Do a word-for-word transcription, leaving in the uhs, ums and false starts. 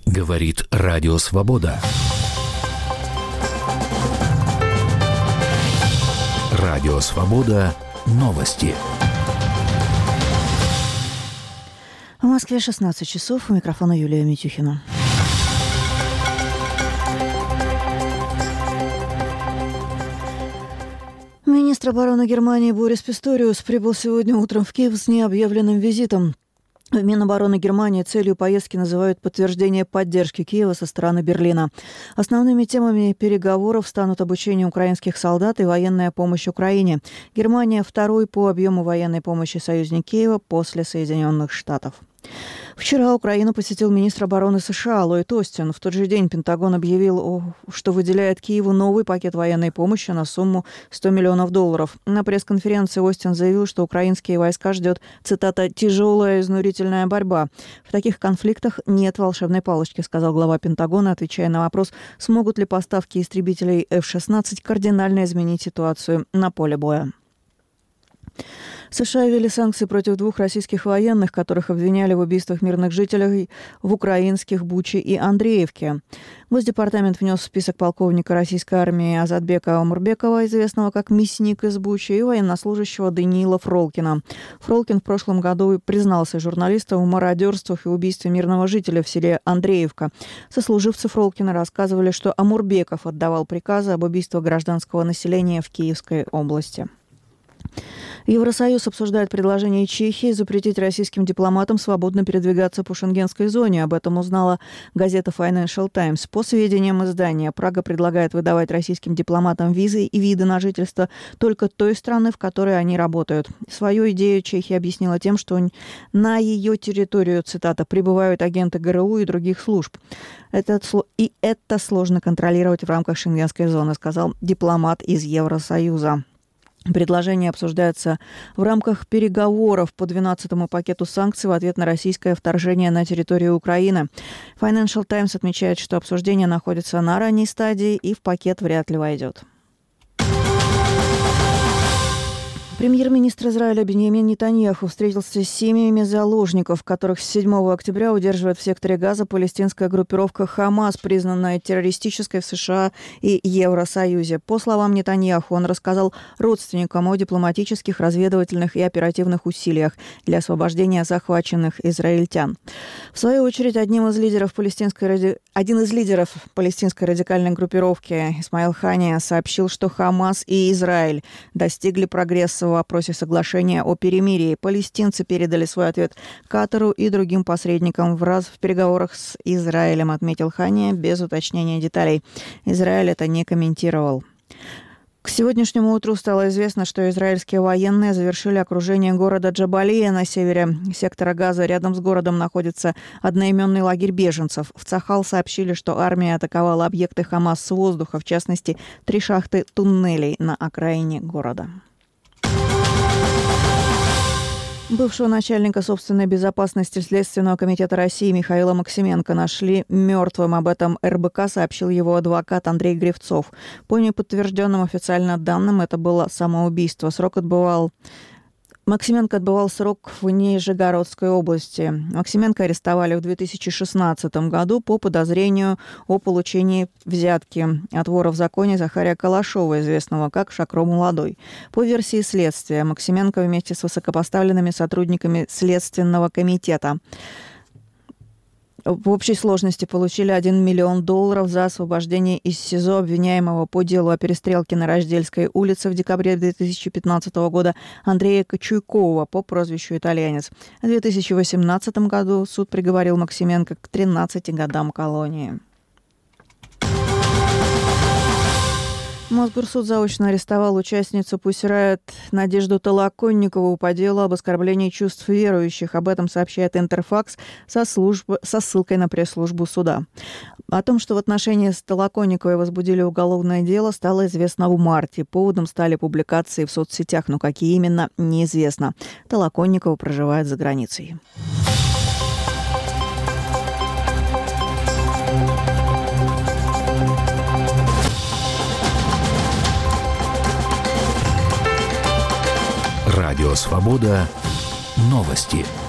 Говорит Радио Свобода. Радио Свобода. Новости. В Москве шестнадцать часов. У микрофона Юлия Митюхина. Министр обороны Германии Борис Писториус прибыл сегодня утром в Киев с необъявленным визитом. В Минобороны Германии целью поездки называют подтверждение поддержки Киева со стороны Берлина. Основными темами переговоров станут обучение украинских солдат и военная помощь Украине. Германия – второй по объему военной помощи союзник Киева после Соединенных Штатов. Вчера Украину посетил министр обороны США Ллойд Остин. В тот же день Пентагон объявил, что выделяет Киеву новый пакет военной помощи на сумму сто миллионов долларов. На пресс-конференции Остин заявил, что украинские войска ждет, цитата, «тяжелая изнурительная борьба». В таких конфликтах нет волшебной палочки, сказал глава Пентагона, отвечая на вопрос, смогут ли поставки истребителей эф шестнадцать кардинально изменить ситуацию на поле боя. США ввели санкции против двух российских военных, которых обвиняли в убийствах мирных жителей в украинских Буче и Андреевке. Госдепартамент внес в список полковника российской армии Азатбека Омурбекова, известного как мясник из Бучи, и военнослужащего Даниила Фролкина. Фролкин в прошлом году признался журналистам в мародерствах и убийстве мирного жителя в селе Андреевка. Сослуживцы Фролкина рассказывали, что Омурбеков отдавал приказы об убийстве гражданского населения в Киевской области. Евросоюз обсуждает предложение Чехии запретить российским дипломатам свободно передвигаться по шенгенской зоне. Об этом узнала газета Financial Times. По сведениям издания, Прага предлагает выдавать российским дипломатам визы и виды на жительство только той страны, в которой они работают. Свою идею Чехия объяснила тем, что на ее территорию, цитата, прибывают агенты ГРУ и других служб. Это, и это сложно контролировать в рамках шенгенской зоны, сказал дипломат из Евросоюза. Предложение обсуждается в рамках переговоров по двенадцатому пакету санкций в ответ на российское вторжение на территорию Украины. Financial Times отмечает, что обсуждение находится на ранней стадии и в пакет вряд ли войдет. Премьер-министр Израиля Биньямин Нетаньяху встретился с семьями заложников, которых с седьмого октября удерживает в секторе Газа палестинская группировка «Хамас», признанная террористической в США и Евросоюзе. По словам Нетаньяху, он рассказал родственникам о дипломатических, разведывательных и оперативных усилиях для освобождения захваченных израильтян. В свою очередь, одним из лидеров палестинской ради... один из лидеров палестинской радикальной группировки Исмаил Хания сообщил, что «Хамас» и Израиль достигли прогресса в вопросе соглашения о перемирии. Палестинцы передали свой ответ Катару и другим посредникам в раз в переговорах с Израилем, отметил Хания без уточнения деталей. Израиль это не комментировал. К сегодняшнему утру стало известно, что израильские военные завершили окружение города Джабалия на севере сектора Газа. Рядом с городом находится одноименный лагерь беженцев. В Цахал сообщили, что армия атаковала объекты Хамас с воздуха, в частности, три шахты туннелей на окраине города. Бывшего начальника собственной безопасности Следственного комитета России Михаила Максименко нашли мертвым. Об этом эр бэ ка сообщил его адвокат Андрей Гривцов. По неподтвержденным официально данным, это было самоубийство. Срок отбывал... Максименко отбывал срок в Нижегородской области. Максименко арестовали в две тысячи шестнадцатом году по подозрению о получении взятки от вора в законе Захария Калашова, известного как Шакро Молодой. По версии следствия, Максименко вместе с высокопоставленными сотрудниками Следственного комитета в общей сложности получили один миллион долларов за освобождение из СИЗО обвиняемого по делу о перестрелке на Рождельской улице в декабре две тысячи пятнадцатого года Андрея Кочуйкова по прозвищу «Итальянец». В две тысячи восемнадцатом году суд приговорил Максименко к тринадцати годам колонии. Мосгорсуд заочно арестовал участницу Pussy Riot Надежду Толоконникову по делу об оскорблении чувств верующих. Об этом сообщает Интерфакс со, службы, со ссылкой на пресс-службу суда. О том, что в отношении с Толоконниковой возбудили уголовное дело, стало известно в марте. Поводом стали публикации в соцсетях, но какие именно, неизвестно. Толоконникова проживает за границей. Радио Свобода. Новости.